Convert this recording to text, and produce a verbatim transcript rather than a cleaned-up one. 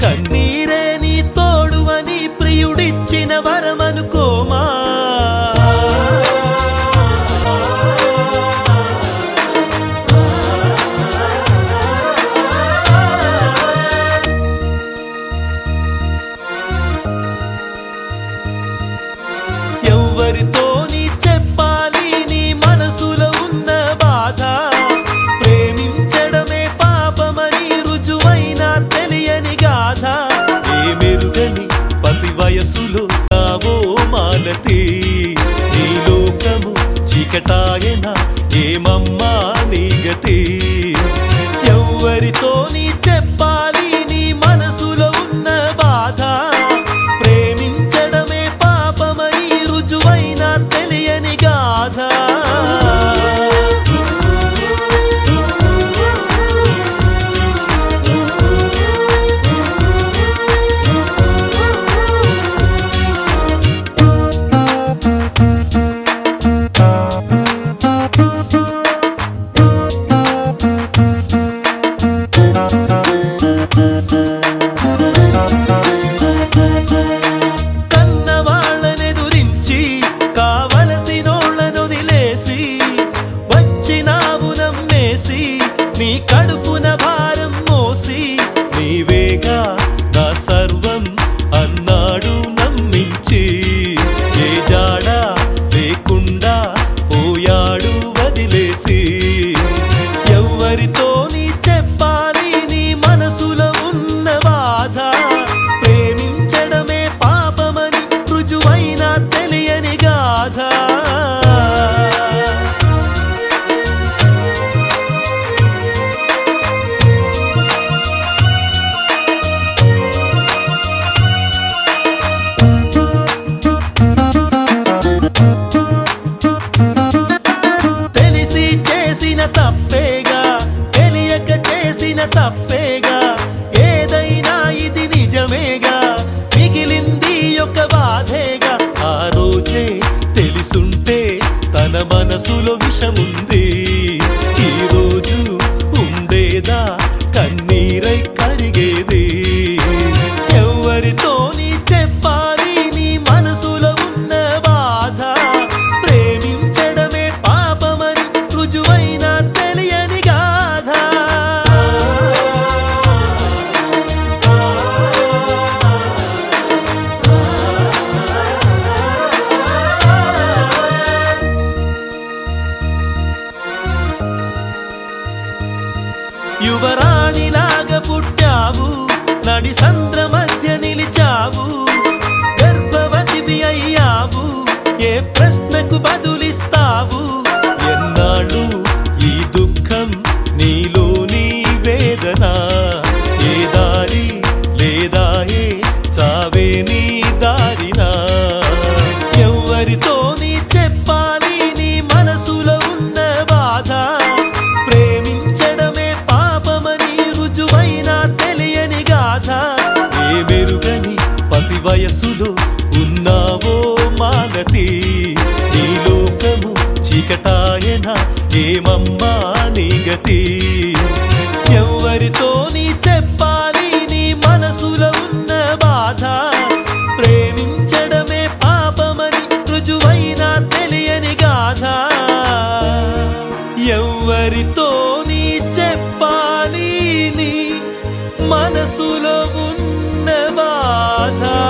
కన్నీరే నీ తోడువని ప్రియుడిచ్చిన వరమనుకోమా. ఎవ్వరితో నీ చెప్పాలి నీ మనసులో ఉన్న బాధ, ప్రేమించడమే పాపమని రుజువైన తెలియని గాథ. ఏ మెరుగని పసి వయసులో నావో మాలతి, నీ లోకము చీకటాయన ఏమమ్మా నీ గతి. ఎవ్వరితో నీ చెప్పాలి నీ మనసులో ఉన్న బాధ, ప్రేమించడమే పాపమని రుజువైన తెలియని గాథ. నీ కడుపున భారం మోసి నీవేగా నా సర్వం అన్నాడు నమ్మించి, ఏ జాడా లేకుండా పోయాడు వదిలేసి. ఎవ్వరితో నీ చెప్పాలి నీ మనసులో ఉన్న బాధ, ప్రేమించడమే పాపమని రుజువైన తెలియని గాథ. తప్పేగా తెలియక చేసిన తప్పేగా, ఏదైనా ఇది నిజమేగా, మిగిలింది ఒక బాధేగా. ఆ రోజే తెలుసుంటే తన మనసులో విషముంది, ఈ రోజు ఉండేదా కన్నీరై కరిగేది. ఎవ్వరితో నీ చెప్పాలి నీ మనసులో ఉన్న బాధ, ప్రేమించడమే పాపమని రుజువైన తెలియని గాథ. యువరాణిలాగా పుట్టావు, నడి సంద్ర మధ్య నిలిచావు, గర్భవతివి అయ్యావు, ఏ ప్రశ్నకు బదులిస్తావు. ఎన్నాళ్ళు ఈ దుఃఖం నీలోని వేదన, ఏ దారి లేదాయే చావే నీ దారినా. ఎవ్వరితో నీ చెప్పాలి నీ మనసులో ఉన్న బాధ, ప్రేమించడమే పాపమని రుజువైన తెలియని గాథ. ఏ మెరుగని పసి వయసులో ఉన్నావో మాలతి, నీ లోకము చీకటాయన ఏమమ్మా నీ గతి. ఎవ్వరితో నీ చెప్పాలి నీ మనసులో ఉన్న బాధ, ప్రేమించడమే పాపమని రుజువైన తెలియని గాథ. ఎవ్వరితో నీ చెప్పాలి నీ మనసులో ఉన్న బాధ.